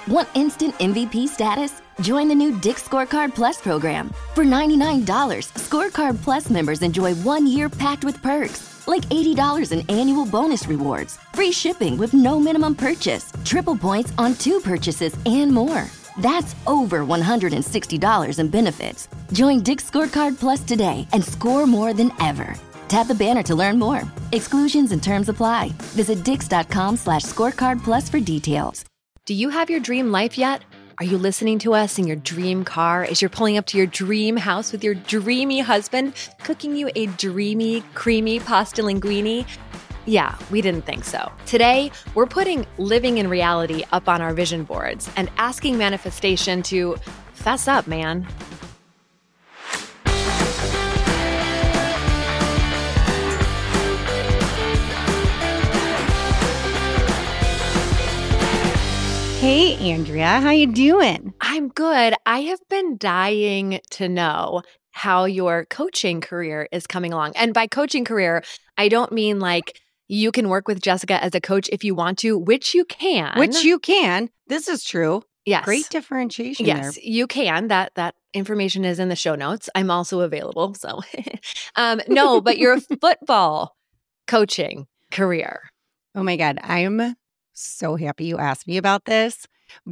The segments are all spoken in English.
Want instant MVP status? Join the new Dick's Scorecard Plus program. For $99, Scorecard Plus members enjoy 1 year packed with perks, like $80 in annual bonus rewards, free shipping with no minimum purchase, triple points on 2 purchases, and more. That's over $160 in benefits. Join Dick's Scorecard Plus today and score more than ever. Tap the banner to learn more. Exclusions and terms apply. Visit dix.com/scorecardplus for details. Do you have your dream life yet? Are you listening to us in your dream car as you're pulling up to your dream house with your dreamy husband, cooking you a dreamy, creamy pasta linguine? Yeah, we didn't think so. Today, we're putting living in reality up on our vision boards and asking manifestation to fess up, man. Hey, Andrea, how you doing? I'm good. I have been dying to know how your coaching career is coming along. And by coaching career, I don't mean like you can work with Jessica as a coach if you want to, which you can. Which you can. This is true. Yes. Great differentiation there. Yes, you can. That information is in the show notes. I'm also available. So, no, but your football coaching career. Oh my God. I'm so happy you asked me about this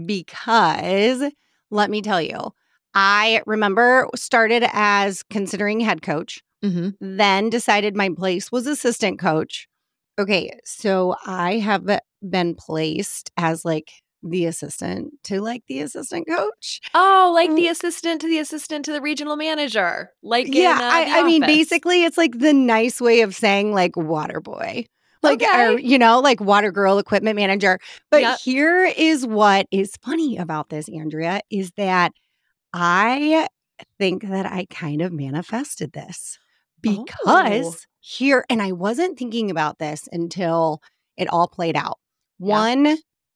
because let me tell you, I remember started as considering head coach, then decided my place was assistant coach. Okay, so I have been placed as like the assistant to like the assistant coach. Oh, like the assistant to the regional manager. Like I mean, basically it's like the nice way of saying like water boy. Like, or, like water girl, equipment manager. But here is what is funny about this, Andrea, is that I think that I kind of manifested this because here, and I wasn't thinking about this until it all played out. One,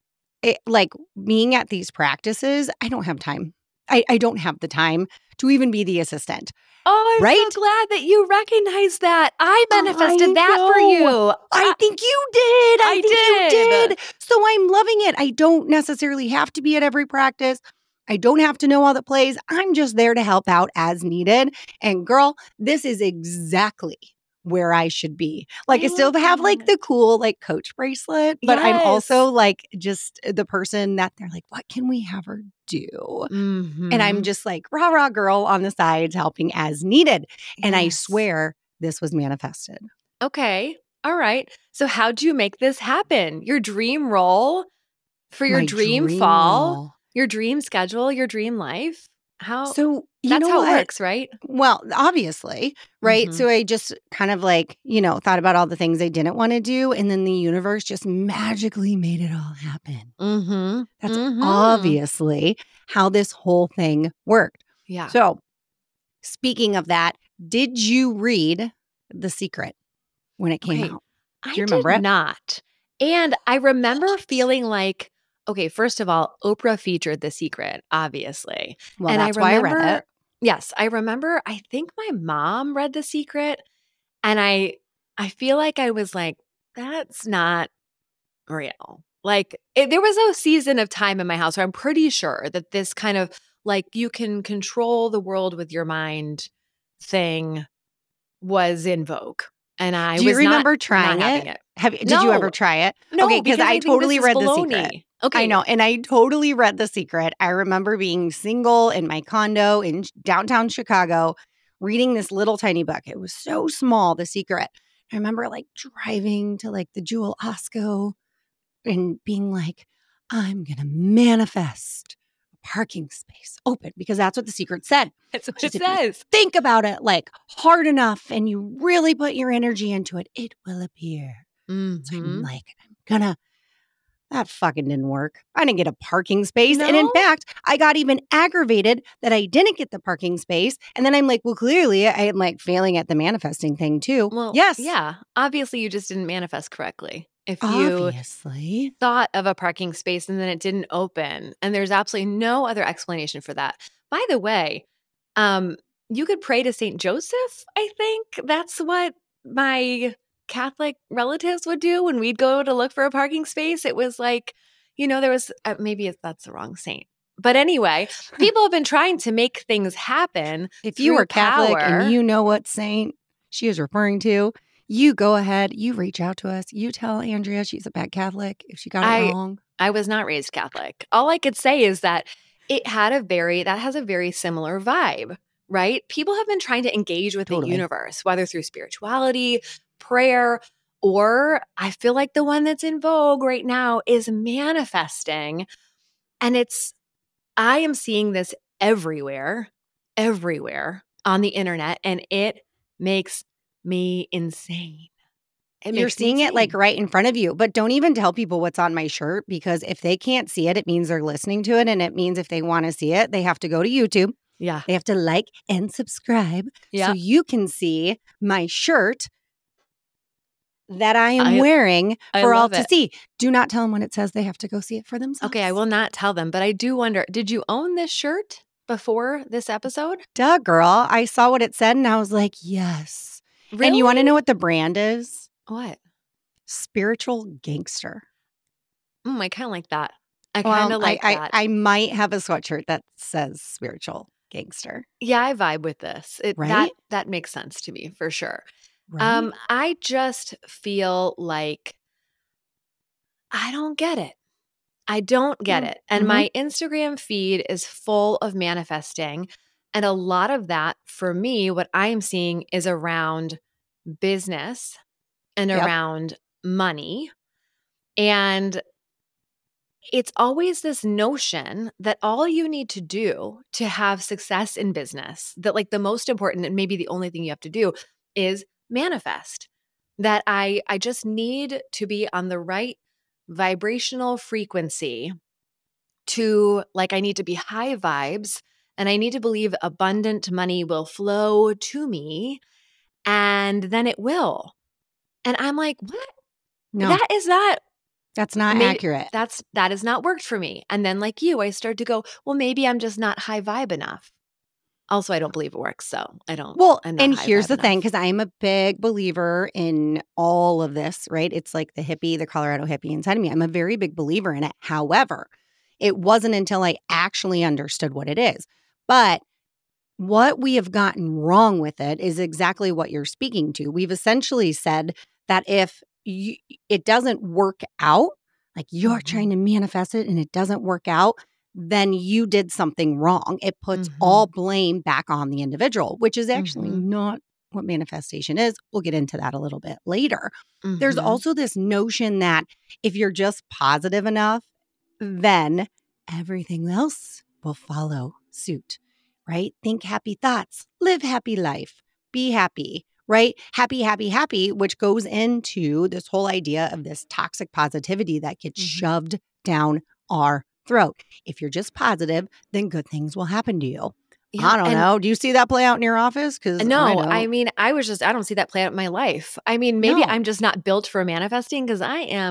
like being at these practices, I don't have time. I don't have the time to even be the assistant. Oh, I'm so glad that you recognize that. I manifested that for you. I think you did. I think you did. So I'm loving it. I don't necessarily have to be at every practice. I don't have to know all the plays. I'm just there to help out as needed. And girl, this is exactly where I should be. Like I still have like the cool like coach bracelet, but I'm also like just the person that they're like, what can we have her do? And I'm just like rah girl on the sides helping as needed. And I swear this was manifested. Okay. All right. So how'd you make this happen? Your dream role for your dream fall, role. Your dream schedule, your dream life? So that's how it works, right? Well, obviously, right? So I just kind of like, thought about all the things I didn't want to do. And then the universe just magically made it all happen. That's obviously how this whole thing worked. Yeah. So speaking of that, did you read The Secret when it came out? Do you remember it? Not. And I remember feeling like, okay, first of all, Oprah featured The Secret, obviously. Well, and that's why I read it. Yes, I remember, I think my mom read The Secret, and I feel like I was like, that's not real. Like, there was a season of time in my house where I'm pretty sure that this kind of, like, you can control the world with your mind thing was in vogue. And I Do you remember trying it? Did you ever try it? No, okay, because I totally read The baloney. Secret. Okay. I know. And I totally read The Secret. I remember being single in my condo in downtown Chicago, reading this little tiny book. It was so small, The Secret. I remember like driving to like the Jewel Osco and being like, I'm going to manifest a parking space open because that's what The Secret said. That's what it says. Think about it like hard enough and you really put your energy into it, it will appear. So I'm like, that fucking didn't work. I didn't get a parking space. No? And in fact, I got even aggravated that I didn't get the parking space. And then I'm like, well, clearly I am like failing at the manifesting thing too. Well, yes. Yeah. Obviously, you just didn't manifest correctly. If you thought of a parking space and then it didn't open, and there's absolutely no other explanation for that. By the way, you could pray to St. Joseph, I think. That's what my Catholic relatives would do when we'd go to look for a parking space. It was like, there was that's the wrong saint. But anyway, people have been trying to make things happen. If you were Catholic power. and you know what saint she is referring to, you go ahead, you reach out to us, you tell Andrea she's a bad Catholic if she got it wrong. I was not raised Catholic. All I could say is that that has a very similar vibe, right? People have been trying to engage with the universe, whether through spirituality, prayer, or I feel like the one that's in vogue right now is manifesting. And I am seeing this everywhere on the internet, and it makes me insane. You're seeing it like right in front of you, but don't even tell people what's on my shirt, because if they can't see it, it means they're listening to it. And it means if they want to see it, they have to go to YouTube. Yeah. They have to like and subscribe so you can see my shirt that I am wearing for all to see. Do not tell them when it says. They have to go see it for themselves. Okay, I will not tell them, but I do wonder, did you own this shirt before this episode? Duh, girl. I saw what it said and I was like, yes. Really? And you want to know what the brand is? What? Spiritual Gangster. I kind of like that. I kind of like that. I might have a sweatshirt that says Spiritual Gangster. Yeah, I vibe with this. Right? That makes sense to me for sure. Right? I just feel like I don't get it. I don't get it. And my Instagram feed is full of manifesting. And a lot of that, for me, what I'm seeing is around business and around money. And it's always this notion that all you need to do to have success in business, that like the most important and maybe the only thing you have to do is manifest. That I just need to be on the right vibrational frequency to, like, I need to be high vibes and I need to believe abundant money will flow to me and then it will. And I'm like, what? No. That's not accurate. That has not worked for me. And then like you, I start to go, well, maybe I'm just not high vibe enough. Also, I don't believe it works, so I don't. Well, and here's the thing, because I'm a big believer in all of this, right? It's like the Colorado hippie inside of me. I'm a very big believer in it. However, it wasn't until I actually understood what it is. But what we have gotten wrong with it is exactly what you're speaking to. We've essentially said that if it doesn't work out, like you're trying to manifest it and it doesn't work out, then you did something wrong. It puts all blame back on the individual, which is actually not what manifestation is. We'll get into that a little bit later. There's also this notion that if you're just positive enough, then everything else will follow suit, right? Think happy thoughts, live happy life, be happy, right? Happy, happy, happy, which goes into this whole idea of this toxic positivity that gets shoved down our throat. If you're just positive, then good things will happen to you. Yeah, I don't know. Do you see that play out in your office? Because no, I mean, I don't see that play out in my life. I mean, maybe I'm just not built for manifesting because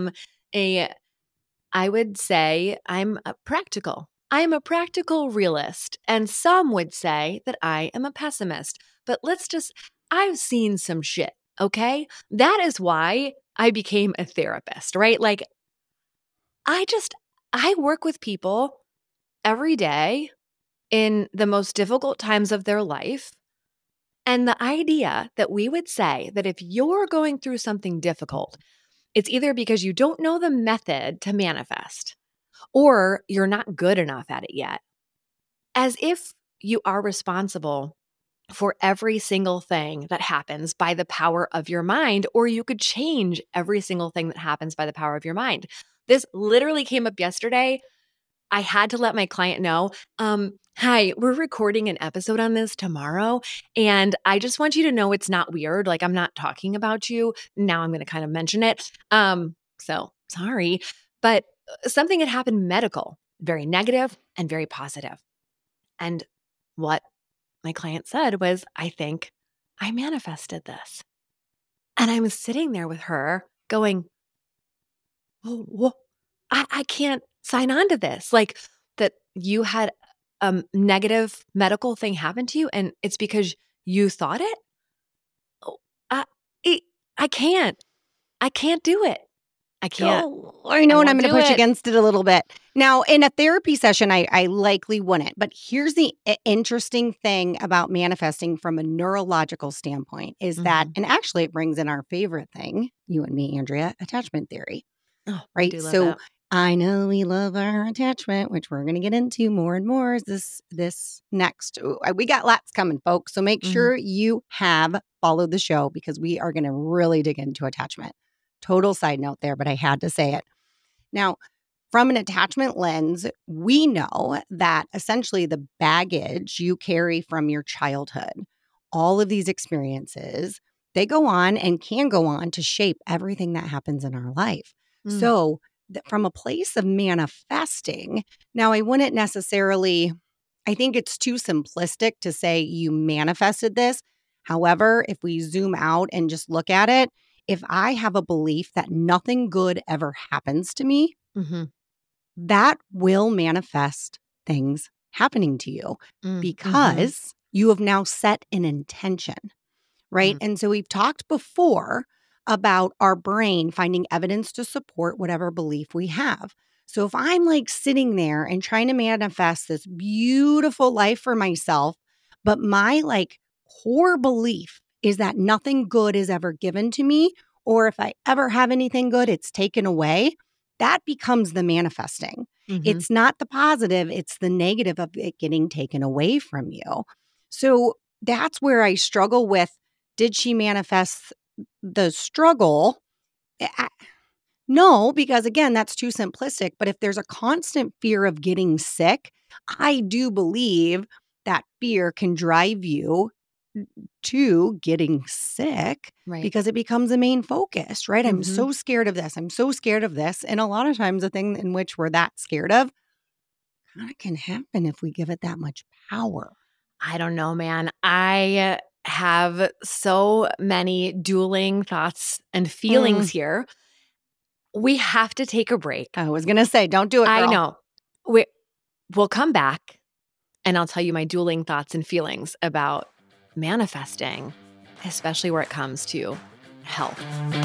I would say I'm practical. I am a practical realist. And some would say that I am a pessimist. But I've seen some shit, okay? That is why I became a therapist, right? Like, I work with people every day in the most difficult times of their life. And the idea that we would say that if you're going through something difficult, it's either because you don't know the method to manifest or you're not good enough at it yet. As if you are responsible for every single thing that happens by the power of your mind, or you could change every single thing that happens by the power of your mind. This literally came up yesterday. I had to let my client know, hi, we're recording an episode on this tomorrow. And I just want you to know it's not weird. Like, I'm not talking about you. Now I'm going to kind of mention it. So sorry. But something had happened medical, very negative and very positive. And what my client said was, I think I manifested this. And I was sitting there with her going, oh, I can't sign on to this. Like, that you had a negative medical thing happen to you and it's because you thought it? Oh, I can't do it. I can't. Oh, I know, and I'm going to push against it a little bit. Now, in a therapy session, I likely wouldn't. But here's the interesting thing about manifesting from a neurological standpoint is that, and actually it brings in our favorite thing, you and me, Andrea, attachment theory. Oh, right? So I know we love our attachment, which we're going to get into more and more this next. We got lots coming, folks. So make sure you have followed the show because we are going to really dig into attachment. Total side note there, but I had to say it. Now, from an attachment lens, we know that essentially the baggage you carry from your childhood, all of these experiences, they go on and can go on to shape everything that happens in our life. So from a place of manifesting, now I wouldn't necessarily, I think it's too simplistic to say you manifested this. However, if we zoom out and just look at it, if I have a belief that nothing good ever happens to me, that will manifest things happening to you because you have now set an intention, right? And so we've talked before about our brain finding evidence to support whatever belief we have. So if I'm like sitting there and trying to manifest this beautiful life for myself, but my like core belief is that nothing good is ever given to me, or if I ever have anything good, it's taken away, that becomes the manifesting. It's not the positive, it's the negative of it getting taken away from you. So that's where I struggle with, did she manifest the struggle? No, because again, that's too simplistic. But if there's a constant fear of getting sick, I do believe that fear can drive you to getting sick because it becomes a main focus, right? I'm so scared of this. I'm so scared of this. And a lot of times the thing in which we're that scared of kind of can happen if we give it that much power. I don't know, man. I have so many dueling thoughts and feelings here. We have to take a break. I was going to say, don't do it, girl. I know. We'll come back and I'll tell you my dueling thoughts and feelings about manifesting, especially where it comes to health.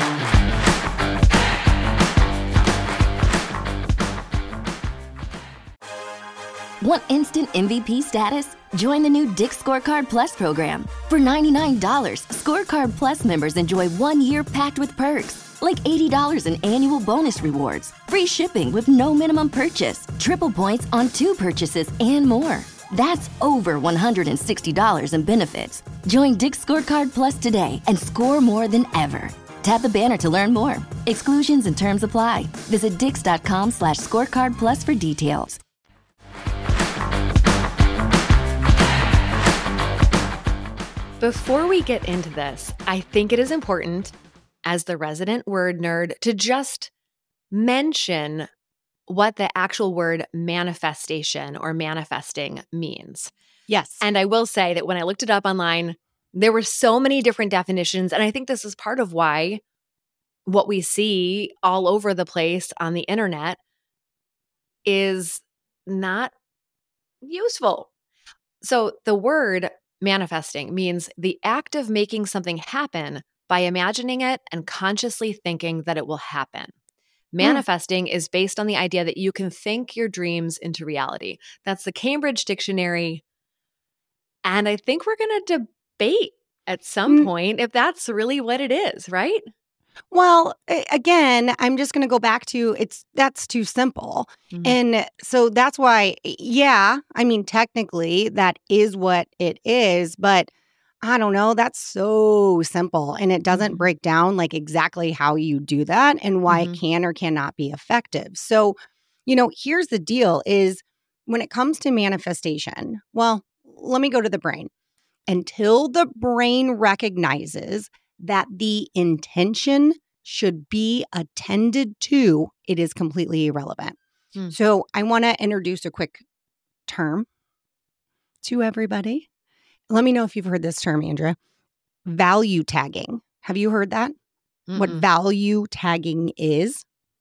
Want instant MVP status? Join the new Dick's Scorecard Plus program. For $99, Scorecard Plus members enjoy 1 year packed with perks, like $80 in annual bonus rewards, free shipping with no minimum purchase, triple points on 2 purchases, and more. That's over $160 in benefits. Join Dick's Scorecard Plus today and score more than ever. Tap the banner to learn more. Exclusions and terms apply. Visit dix.com/scorecard plus for details. Before we get into this, I think it is important, as the resident word nerd, to just mention what the actual word manifestation or manifesting means. Yes. And I will say that when I looked it up online, there were so many different definitions. And I think this is part of why what we see all over the place on the internet is not useful. So the word manifesting means the act of making something happen by imagining it and consciously thinking that it will happen. Manifesting is based on the idea that you can think your dreams into reality. That's the Cambridge Dictionary. And I think we're going to debate at some point if that's really what it is, right? Well, again, I'm just going to go back to that's too simple. And so that's why, I mean, technically that is what it is, but I don't know, that's so simple. And it doesn't break down like exactly how you do that and why it can or cannot be effective. So, here's the deal is when it comes to manifestation, well, let me go to the brain. Until the brain recognizes that the intention should be attended to, it is completely irrelevant. So I want to introduce a quick term to everybody. Let me know if you've heard this term, Andrea. Value tagging. Have you heard that? What value tagging is?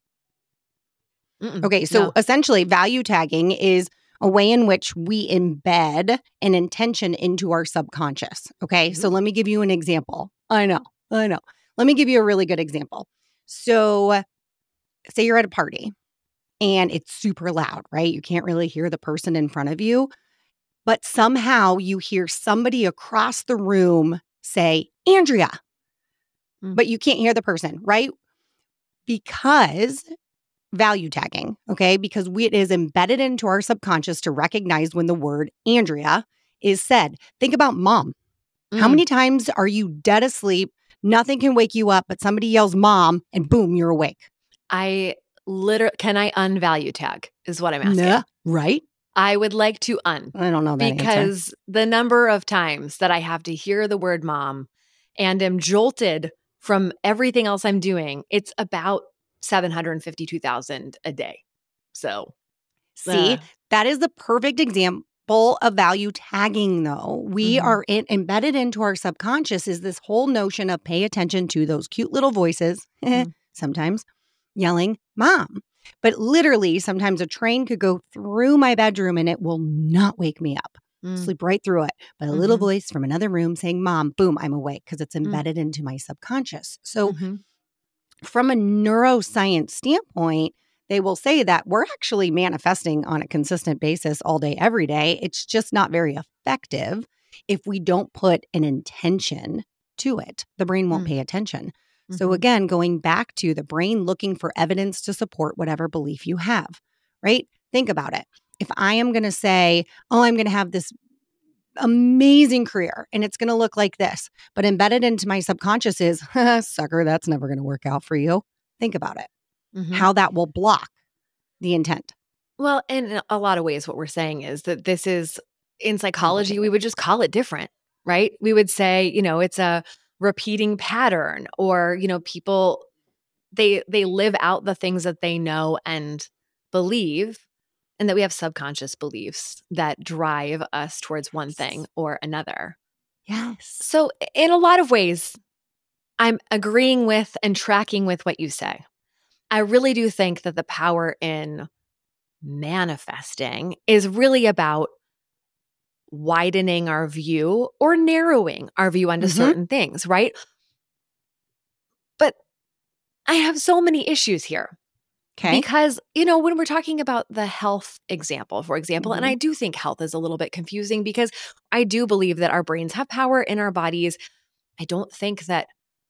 Okay, so essentially value tagging is a way in which we embed an intention into our subconscious. Okay, so let me give you an example. I know. Let me give you a really good example. So say you're at a party and it's super loud, right? You can't really hear the person in front of you, but somehow you hear somebody across the room say, Andrea, but you can't hear the person, right? Because value tagging, okay? Because it is embedded into our subconscious to recognize when the word Andrea is said. Think about mom. How many times are you dead asleep? Nothing can wake you up, but somebody yells mom and boom, you're awake. Can I unvalue tag is what I'm asking. Nah, right? I would like to I don't know that because answer. the number of times that I have to hear the word mom and am jolted from everything else I'm doing, it's about 752,000 a day. So, see, that is the perfect example of value tagging, though. We are embedded into our subconscious is this whole notion of pay attention to those cute little voices, sometimes yelling, mom. But literally, sometimes a train could go through my bedroom and it will not wake me up. Sleep right through it. But a little voice from another room saying, mom, boom, I'm awake because it's embedded into my subconscious. So from a neuroscience standpoint, they will say that we're actually manifesting on a consistent basis all day, every day. It's just not very effective if we don't put an intention to it. The brain won't pay attention. So again, going back to the brain looking for evidence to support whatever belief you have, right? Think about it. If I am going to say, oh, I'm going to have this amazing career and it's going to look like this, but embedded into my subconscious is, sucker, that's never going to work out for you. Think about it. How that will block the intent. Well, in a lot of ways, what we're saying is that this is, in psychology, we would just call it different, right? We would say, it's a repeating pattern, or, people, they live out the things that they know and believe, and that we have subconscious beliefs that drive us towards one thing or another. Yes. So in a lot of ways, I'm agreeing with and tracking with what you say. I really do think that the power in manifesting is really about widening our view or narrowing our view onto certain things, right? But I have so many issues here. Okay. Because, when we're talking about the health example, for example, and I do think health is a little bit confusing because I do believe that our brains have power in our bodies. I don't think that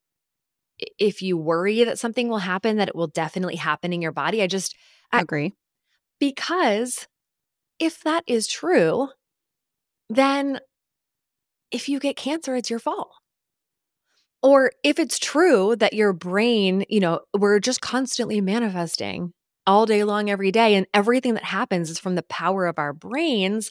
if you worry that something will happen, that it will definitely happen in your body. I agree. Because if that is true, then if you get cancer, it's your fault. Or if it's true that your brain, we're just constantly manifesting all day long, every day, and everything that happens is from the power of our brains.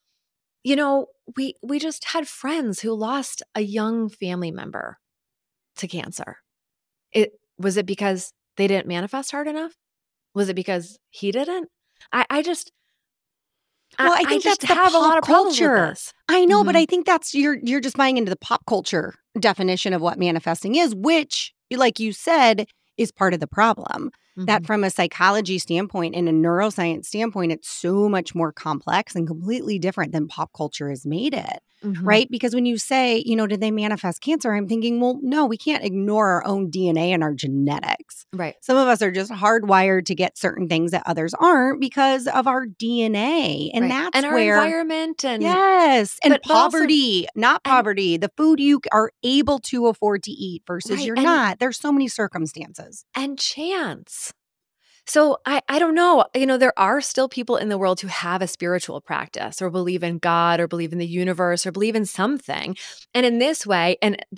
We just had friends who lost a young family member to cancer. Was it because they didn't manifest hard enough? Was it because he didn't? I think that's the have a lot of culture. I know, but I think that's you're just buying into the pop culture definition of what manifesting is, which, like you said, is part of the problem. That from a psychology standpoint and a neuroscience standpoint, it's so much more complex and completely different than pop culture has made it, right? Because when you say, did they manifest cancer? I'm thinking, well, no, we can't ignore our own DNA and our genetics. Right. Some of us are just hardwired to get certain things that others aren't because of our DNA. And that's and our where environment and and poverty, not poverty, the food you are able to afford to eat versus you're not. There's so many circumstances. And chance. So I don't know. There are still people in the world who have a spiritual practice or believe in God or believe in the universe or believe in something. And in this way,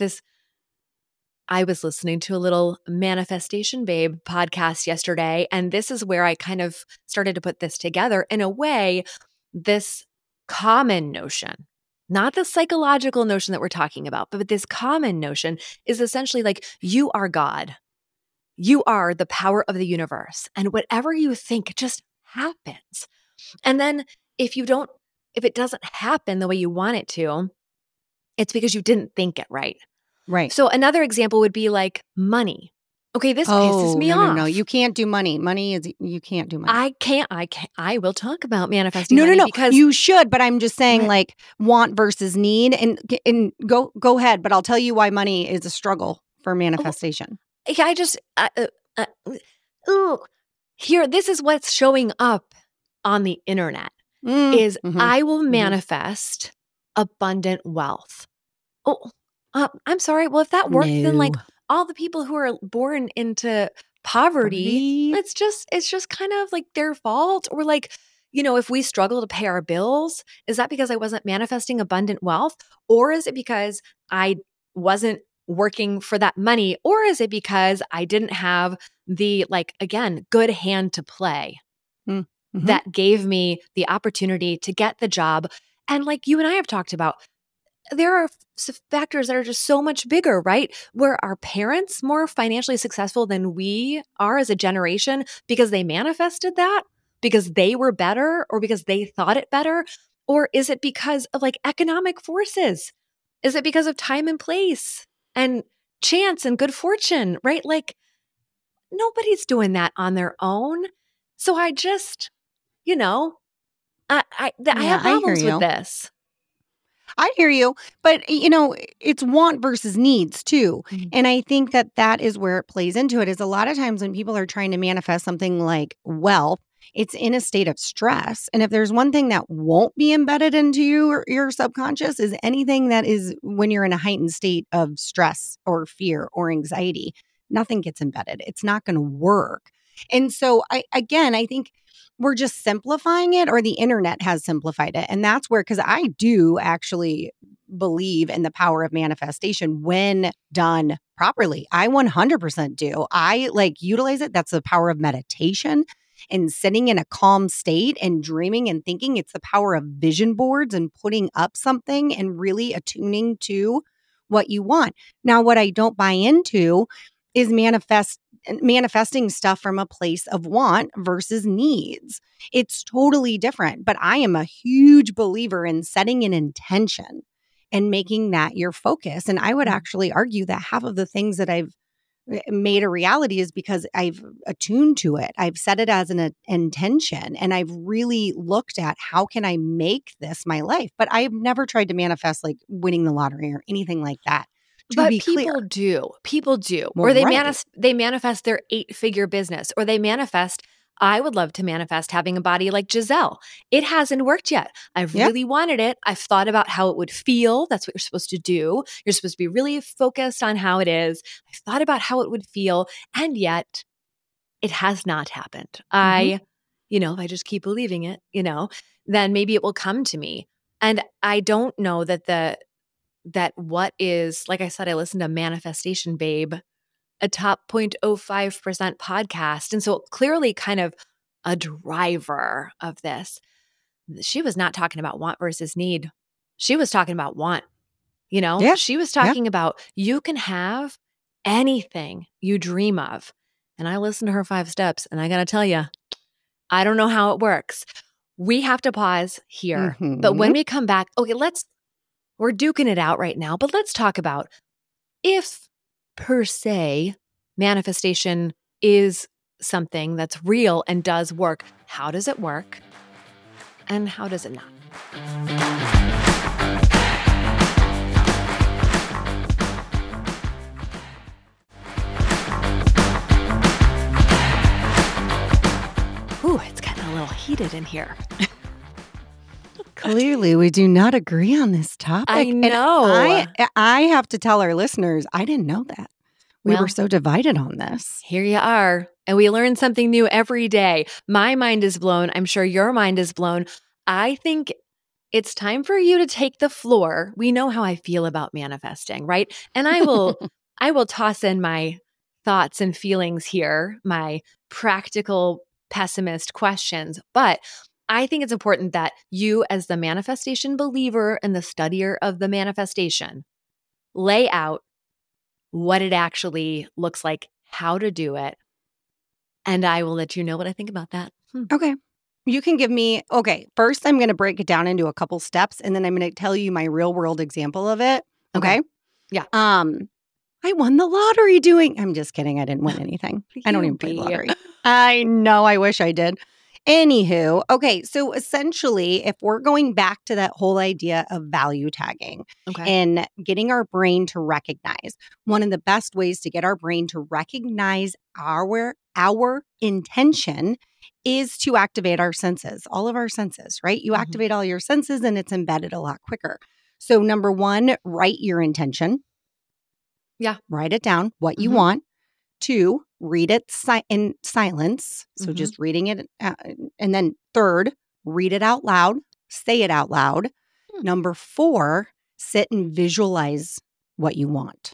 I was listening to a little Manifestation Babe podcast yesterday, and this is where I kind of started to put this together. In a way, this common notion, not the psychological notion that we're talking about, but this common notion is essentially like you are God. You are the power of the universe, and whatever you think just happens. And then if it doesn't happen the way you want it to, it's because you didn't think it right. Right. So another example would be like money. Okay, this pisses me off. No, you can't do money. You can't do money. I will talk about manifesting money. No, because you should, but I'm just saying like want versus need and go ahead, but I'll tell you why money is a struggle for manifestation. I just ooh, here, this is what's showing up on the internet is I will manifest abundant wealth. Oh, I'm sorry. Well, if that worked, then like all the people who are born into poverty, it's just kind of like their fault. Or like, if we struggle to pay our bills, is that because I wasn't manifesting abundant wealth? Or is it because I wasn't working for that money? Or is it because I didn't have the, like, again, good hand to play that gave me the opportunity to get the job? And like you and I have talked about, there are factors that are just so much bigger, right? Were our parents more financially successful than we are as a generation because they manifested that, because they were better, or because they thought it better? Or is it because of like economic forces? Is it because of time and place and chance and good fortune, right? Like nobody's doing that on their own. So I just, I have problems with this. I hear you, but it's want versus needs too. And I think that is where it plays into it, is a lot of times when people are trying to manifest something like wealth, it's in a state of stress. And if there's one thing that won't be embedded into your subconscious, is anything that is when you're in a heightened state of stress or fear or anxiety, nothing gets embedded. It's not going to work. And so I think we're just simplifying it, or the internet has simplified it. And that's where, because I do actually believe in the power of manifestation when done properly. I 100% do. I utilize it. That's the power of meditation and sitting in a calm state and dreaming and thinking. It's the power of vision boards and putting up something and really attuning to what you want. Now, what I don't buy into is manifesting stuff from a place of want versus needs. It's totally different, but I am a huge believer in setting an intention and making that your focus. And I would actually argue that half of the things that I've made a reality is because I've attuned to it. I've set it as an intention, and I've really looked at how can I make this my life. But I've never tried to manifest like winning the lottery or anything like that. But people do. Well, or they manifest their 8-figure business, or they manifest, I would love to manifest having a body like Giselle. It hasn't worked yet. I've really wanted it. I've thought about how it would feel. That's what you're supposed to do. You're supposed to be really focused on how it is. I've thought about how it would feel, and yet it has not happened. If I just keep believing it, then maybe it will come to me. And I don't know that what is, like I said, I listened to Manifestation Babe, a top 0.05% podcast. And so clearly kind of a driver of this. She was not talking about want versus need. She was talking about want, She was talking about you can have anything you dream of. And I listened to her 5 steps, and I got to tell you, I don't know how it works. We have to pause here. But when we come back, okay, we're duking it out right now, but let's talk about if, per se, manifestation is something that's real and does work. How does it work? And how does it not? Ooh, it's getting a little heated in here. Clearly, we do not agree on this topic. I know. And I have to tell our listeners, I didn't know that. We were so divided on this. Here you are. And we learn something new every day. My mind is blown. I'm sure your mind is blown. I think it's time for you to take the floor. We know how I feel about manifesting, right? And I will toss in my thoughts and feelings here, my practical pessimist questions. But I think it's important that you, as the manifestation believer and the studier of the manifestation, lay out what it actually looks like, how to do it. And I will let you know what I think about that. Okay. You can give me, first I'm going to break it down into a couple steps, and then I'm going to tell you my real world example of it. Okay? Yeah. I won the lottery I'm just kidding. I didn't win anything. I don't even play the lottery. I know. I wish I did. Anywho, okay, so essentially, if we're going back to that whole idea of value tagging and getting our brain to recognize, one of the best ways to get our brain to recognize our our intention is to activate our senses, all of our senses, right? You activate all your senses and it's embedded a lot quicker. So number one, write your intention. Yeah. Write it down, what you want. 2, read it in silence. So just reading it. And then 3rd, read it out loud. Say it out loud. Number 4, sit and visualize what you want.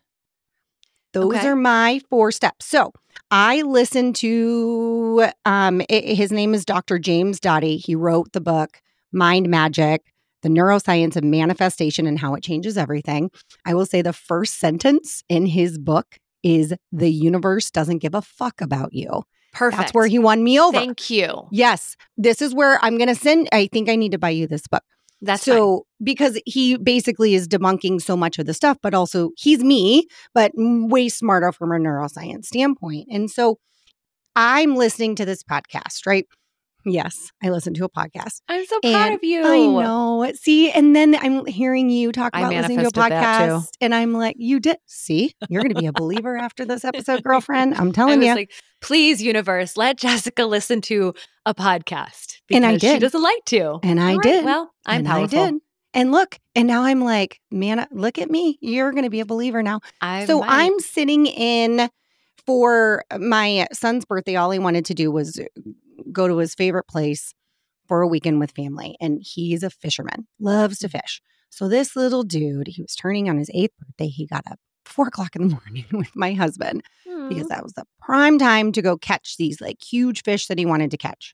Those are my 4 steps. So I listened to, his name is Dr. James Doty. He wrote the book, Mind Magic, The Neuroscience of Manifestation and How It Changes Everything. I will say the first sentence in his book is, the universe doesn't give a fuck about you. Perfect. That's where he won me over. Thank you. Yes. This is where I'm going to send, I think I need to buy you this book. That's so fine. Because he basically is debunking so much of the stuff, but also he's me, but way smarter from a neuroscience standpoint. And so I'm listening to this podcast, right? Yes, I listen to a podcast. I'm so proud of you. I know. See, and then I'm hearing you talk about listening to a podcast, and I'm like, you did. See, you're going to be a believer after this episode, girlfriend. I'm telling you. Like, please, universe, let Jessica listen to a podcast. And I did. She doesn't like to. And I did. Well, I'm powerful. I did. And look, and now I'm like, man, look at me. You're going to be a believer now. I'm sitting in for my son's birthday. All he wanted to do was go to his favorite place for a weekend with family. And he's a fisherman, loves to fish. So this little dude, he was turning on his 8th birthday. He got up 4 o'clock in the morning with my husband because that was the prime time to go catch these like huge fish that he wanted to catch.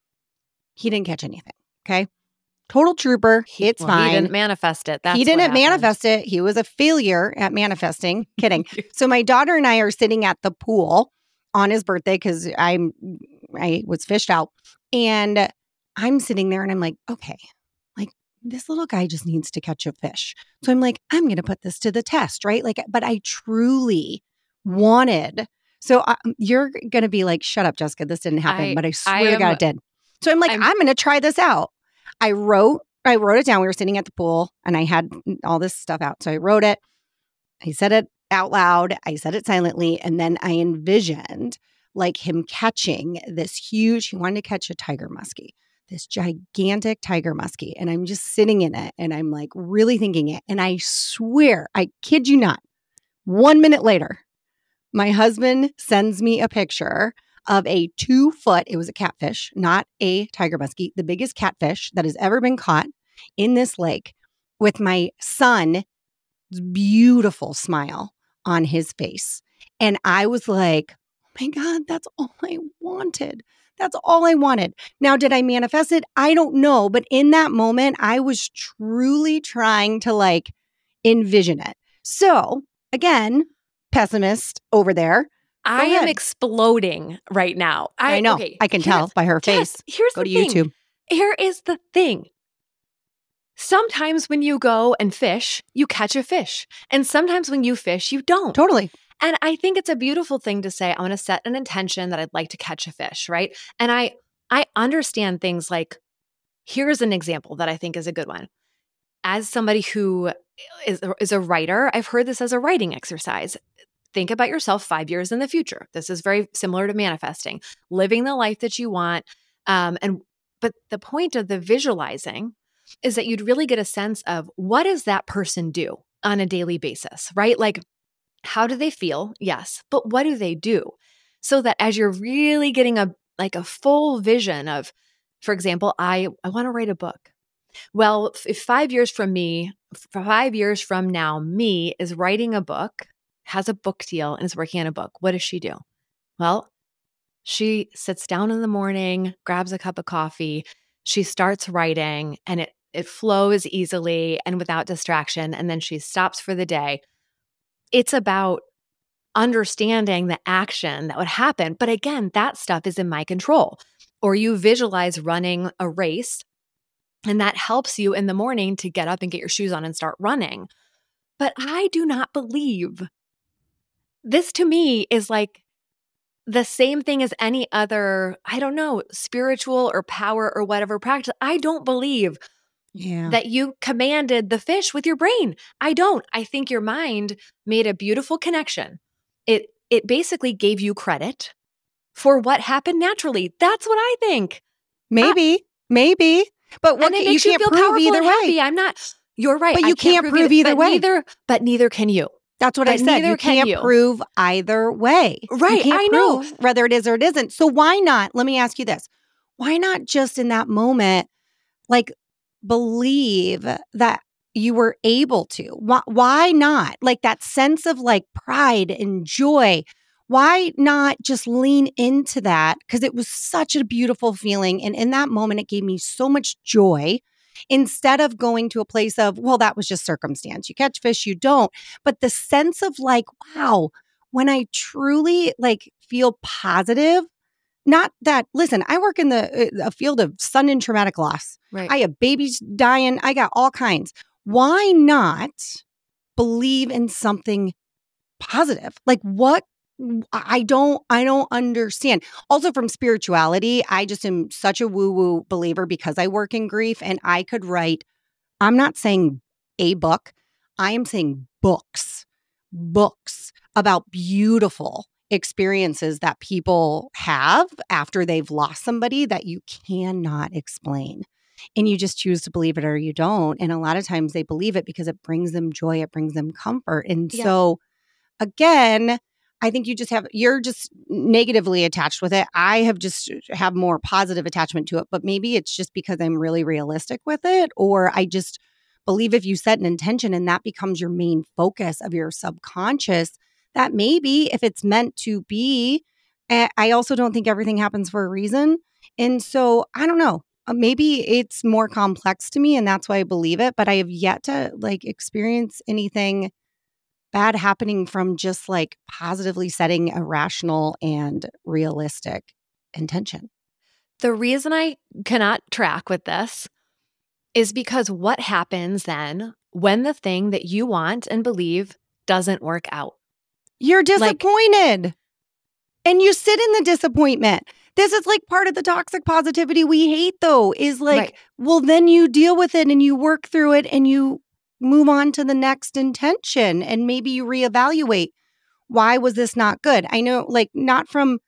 He didn't catch anything. Okay. Total trooper. It's fine. He didn't manifest it. He didn't manifest it. He was a failure at manifesting. Kidding. So my daughter and I are sitting at the pool on his birthday because I was fished out. And I'm sitting there and I'm like, okay, like this little guy just needs to catch a fish. So I'm like, I'm going to put this to the test, right? Like, but I truly wanted. So you're going to be like, shut up, Jessica. This didn't happen. But I swear to God it did. So I'm like, I'm going to try this out. I wrote it down. We were sitting at the pool and I had all this stuff out. So I wrote it. I said it out loud. I said it silently. And then I envisioned like him catching this huge, he wanted to catch a tiger muskie, this gigantic tiger muskie. And I'm just sitting in it and I'm like really thinking it. And I swear, I kid you not, 1 minute later, my husband sends me a picture of a 2-foot, it was a catfish, not a tiger muskie, the biggest catfish that has ever been caught in this lake with my son's beautiful smile on his face. And I was like, oh my God, that's all I wanted. That's all I wanted. Now, did I manifest it? I don't know. But in that moment, I was truly trying to like envision it. So again, pessimist over there. I am exploding right now. I know. Okay, I can tell by her face. Here's go the to thing. YouTube. Here is the thing. Sometimes when you go and fish, you catch a fish. And sometimes when you fish, you don't. Totally. And I think it's a beautiful thing to say, I'm going to set an intention that I'd like to catch a fish, right? And I understand things like, here's an example that I think is a good one. As somebody who is a writer, I've heard this as a writing exercise. Think about yourself 5 years in the future. This is very similar to manifesting, living the life that you want. But the point of the visualizing is that you'd really get a sense of what does that person do on a daily basis, right? Like, how do they feel? Yes. But what do they do? So that as you're really getting a full vision of, for example, I want to write a book. Well, if 5 years from now, me is writing a book, has a book deal and is working on a book, what does she do? Well, she sits down in the morning, grabs a cup of coffee, she starts writing, and it flows easily and without distraction, and then she stops for the day. It's about understanding the action that would happen. But again, that stuff is in my control. Or you visualize running a race, and that helps you in the morning to get up and get your shoes on and start running. But I do not believe this, to me, is like the same thing as any other, I don't know, spiritual or power or whatever practice. I don't believe that you commanded the fish with your brain. I don't. I think your mind made a beautiful connection. It basically gave you credit for what happened naturally. That's what I think. Maybe. But what you can't prove either way. I'm not. You're right. But you can't prove either way. But neither can you. That's what I said. You can't prove either way. Right. I know whether it is or it isn't. So why not? Let me ask you this. Why not just in that moment, like, believe that you were able to? Why not? Like that sense of like pride and joy. Why not just lean into that? Because it was such a beautiful feeling. And in that moment, it gave me so much joy. Instead of going to a place of, well, that was just circumstance. You catch fish, you don't. But the sense of like, wow, when I truly like feel positive, not that, listen, I work in a field of sudden traumatic loss. Right. I have babies dying. I got all kinds. Why not believe in something positive? Like what? I don't understand. Also from spirituality, I just am such a woo-woo believer because I work in grief and I could write, I'm not saying a book, I am saying books about beautiful experiences that people have after they've lost somebody that you cannot explain. And you just choose to believe it or you don't. And a lot of times they believe it because it brings them joy, it brings them comfort. And so again, I think you're just negatively attached with it. I have more positive attachment to it, but maybe it's just because I'm really realistic with it, or I just believe if you set an intention and that becomes your main focus of your subconscious, that maybe if it's meant to be, I also don't think everything happens for a reason. And so I don't know, maybe it's more complex to me and that's why I believe it, but I have yet to like experience anything bad happening from just like positively setting a rational and realistic intention. The reason I cannot track with this is because what happens then when the thing that you want and believe doesn't work out? You're disappointed. And you sit in the disappointment. This is like part of the toxic positivity we hate though, is like, well, then you deal with it and you work through it and you move on to the next intention and maybe you reevaluate, why was this not good? I know, like, not from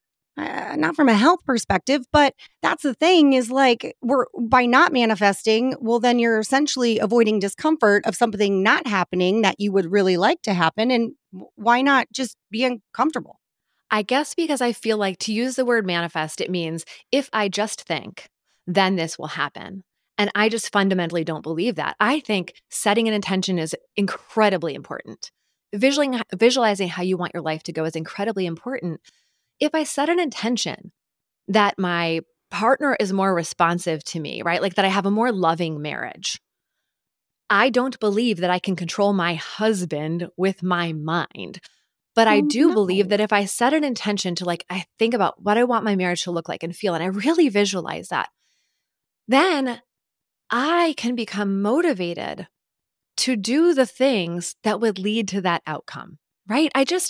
a health perspective, but that's the thing is like, by not manifesting, well, then you're essentially avoiding discomfort of something not happening that you would really like to happen. And why not just be uncomfortable? I guess because I feel like to use the word manifest, it means if I just think, then this will happen. And I just fundamentally don't believe that. I think setting an intention is incredibly important. Visualizing how you want your life to go is incredibly important. If I set an intention that my partner is more responsive to me, right? Like that I have a more loving marriage. I don't believe that I can control my husband with my mind. But I do believe that if I set an intention to like, I think about what I want my marriage to look like and feel, and I really visualize that, then I can become motivated to do the things that would lead to that outcome, right?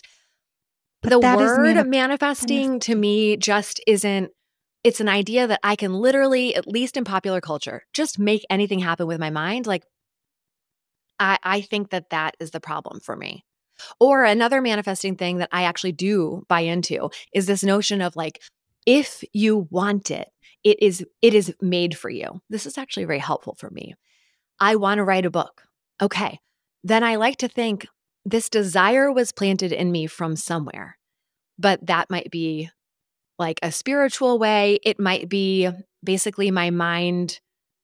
The word manifesting to me just isn't, it's an idea that I can literally, at least in popular culture, just make anything happen with my mind. Like, I think that is the problem for me. Or another manifesting thing that I actually do buy into is this notion of like, if you want it, it is made for you. This is actually very helpful for me. I want to write a book. Okay. Then I like to think this desire was planted in me from somewhere, but that might be like a spiritual way. It might be basically my mind,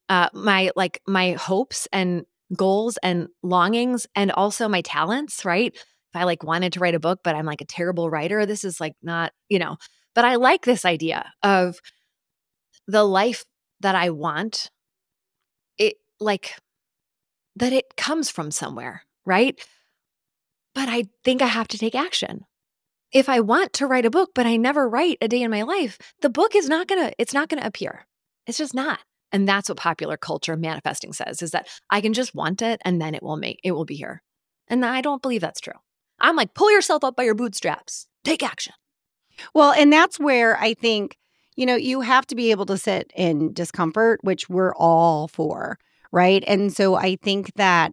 my hopes and goals and longings, and also my talents, right? If I like wanted to write a book, but I'm like a terrible writer, this is like not, but I like this idea of the life that I want, it like that it comes from somewhere, right? But I think I have to take action. If I want to write a book, but I never write a day in my life, the book is not going to appear. It's just not. And that's what popular culture manifesting says, is that I can just want it and then it will be here. And I don't believe that's true. I'm like, pull yourself up by your bootstraps, take action. Well, and that's where I think, you have to be able to sit in discomfort, which we're all for, right? And so I think that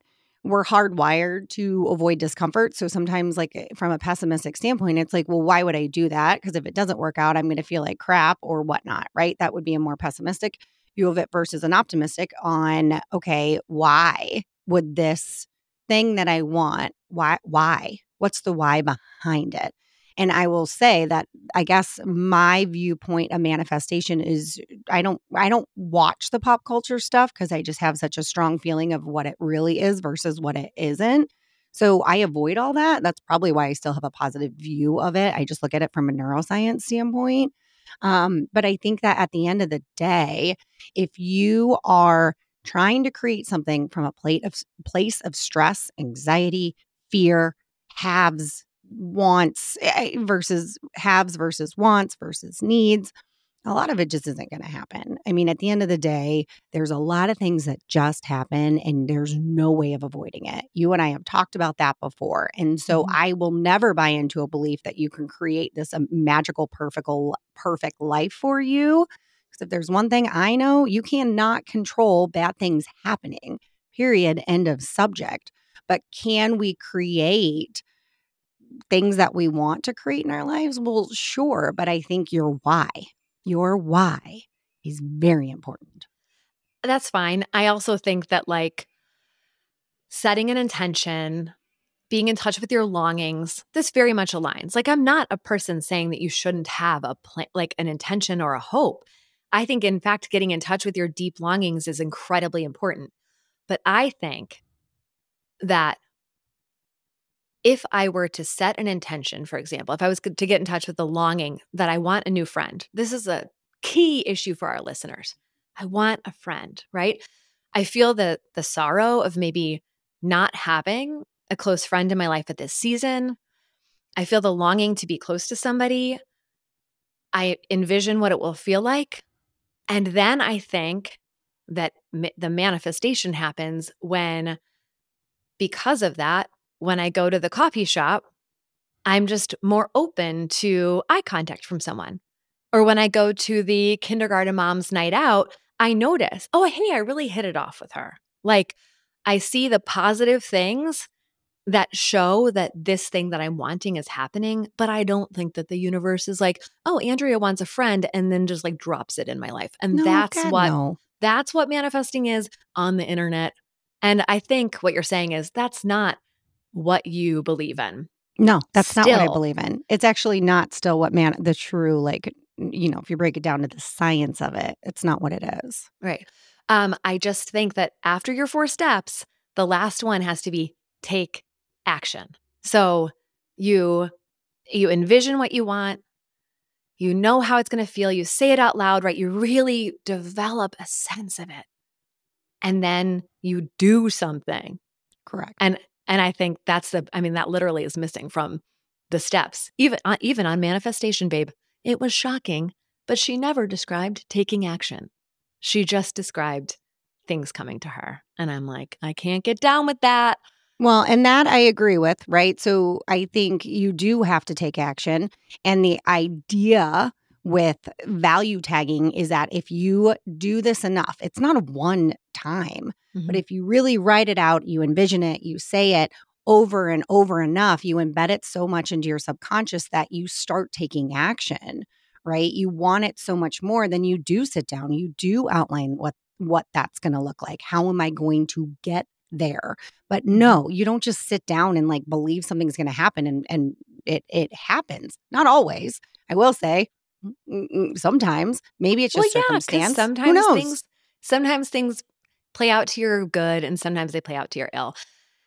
we're hardwired to avoid discomfort. So sometimes, like from a pessimistic standpoint, it's like, well, why would I do that? Because if it doesn't work out, I'm going to feel like crap or whatnot, right? That would be a more pessimistic view of it versus an optimistic on, okay, why would this thing that I want, why? What's the why behind it? And I will say that I guess my viewpoint of manifestation is I don't watch the pop culture stuff because I just have such a strong feeling of what it really is versus what it isn't. So I avoid all that. That's probably why I still have a positive view of it. I just look at it from a neuroscience standpoint. But I think that at the end of the day, if you are trying to create something from a place of stress, anxiety, fear, haves, wants versus haves versus wants versus needs, a lot of it just isn't going to happen. I mean, at the end of the day, there's a lot of things that just happen and there's no way of avoiding it. You and I have talked about that before. And so I will never buy into a belief that you can create this magical, perfect life for you. Because if there's one thing I know, you cannot control bad things happening, period, end of subject. But can we create things that we want to create in our lives? Well, sure. But I think your why is very important. That's fine. I also think that like setting an intention, being in touch with your longings, this very much aligns. Like I'm not a person saying that you shouldn't have a plan, like an intention or a hope. I think in fact, getting in touch with your deep longings is incredibly important. But I think that if I were to set an intention, for example, if I was to get in touch with the longing that I want a new friend, this is a key issue for our listeners. I want a friend, right? I feel the sorrow of maybe not having a close friend in my life at this season. I feel the longing to be close to somebody. I envision what it will feel like. And then I think that the manifestation happens when, because of that, when I go to the coffee shop, I'm just more open to eye contact from someone. Or when I go to the kindergarten mom's night out, I notice, oh, hey, I really hit it off with her. Like I see the positive things that show that this thing that I'm wanting is happening, but I don't think that the universe is like, oh, Andrea wants a friend and then just like drops it in my life. And that's what manifesting is on the internet. And I think what you're saying is that's not what you believe in. No, that's not what I believe in. It's actually not still what the true, like, you know, if you break it down to the science of it, it's not what it is. Right. I just think that after your 4 steps, the last one has to be take action. So you envision what you want, you know how it's going to feel, you say it out loud, right? You really develop a sense of it. And then you do something. Correct. And I think that literally is missing from the steps. Even on manifestation, babe, it was shocking, but she never described taking action. She just described things coming to her. And I'm like, I can't get down with that. Well, and that I agree with, right? So I think you do have to take action. And the idea with value tagging is that if you do this enough, it's not a one time, but if you really write it out, you envision it, you say it over and over enough, you embed it so much into your subconscious that you start taking action, right? You want it so much more than you do sit down. You do outline what that's going to look like. How am I going to get there? But no, you don't just sit down and like believe something's going to happen and it happens. Not always. I will say sometimes maybe it's just circumstance. Sometimes who knows? Sometimes things play out to your good and sometimes they play out to your ill.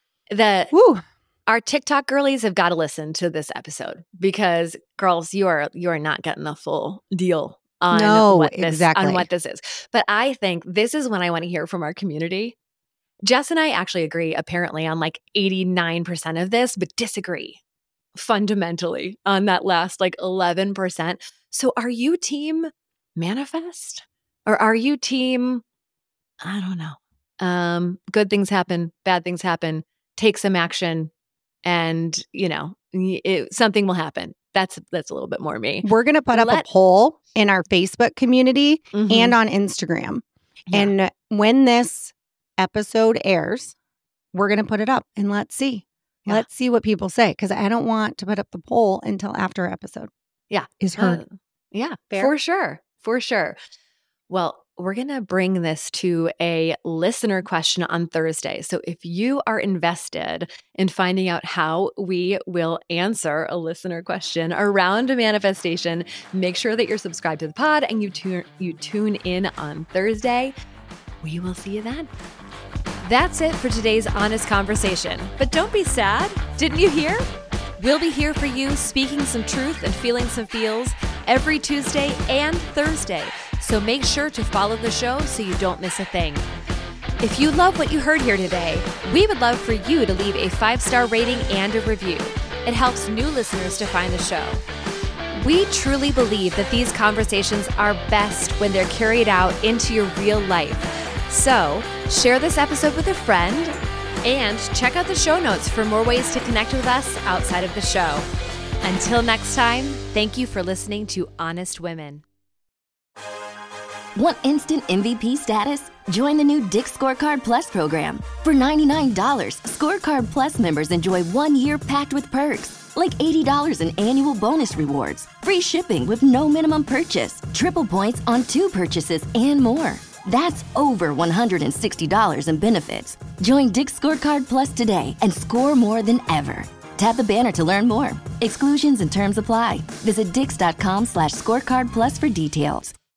Our TikTok girlies have got to listen to this episode because girls, you are not getting the full deal on what this is. But I think this is when I want to hear from our community. Jess and I actually agree apparently on like 89% of this, but disagree fundamentally on that last like 11%. So are you team manifest or are you team, I don't know, good things happen, bad things happen, take some action and, you know, something will happen. That's a little bit more me. We're going to put up a poll in our Facebook community and on Instagram. Yeah. And when this episode airs, we're going to put it up and let's see. Yeah. Let's see what people say, because I don't want to put up the poll until after our episode is heard. Fair? For sure. For sure. Well, we're going to bring this to a listener question on Thursday. So if you are invested in finding out how we will answer a listener question around manifestation, make sure that you're subscribed to the pod and you tune in on Thursday. We will see you then. That's it for today's Honest Conversation. But don't be sad. Didn't you hear? We'll be here for you, speaking some truth and feeling some feels every Tuesday and Thursday. So make sure to follow the show so you don't miss a thing. If you love what you heard here today, we would love for you to leave a 5-star rating and a review. It helps new listeners to find the show. We truly believe that these conversations are best when they're carried out into your real life. So share this episode with a friend and check out the show notes for more ways to connect with us outside of the show. Until next time, thank you for listening to Honest Women. Want instant MVP status? Join the new Dick's Scorecard Plus program. For $99, Scorecard Plus members enjoy 1 year packed with perks, like $80 in annual bonus rewards, free shipping with no minimum purchase, triple points on 2 purchases, and more. That's over $160 in benefits. Join Dick's Scorecard Plus today and score more than ever. Tap the banner to learn more. Exclusions and terms apply. Visit dix.com/scorecard plus for details.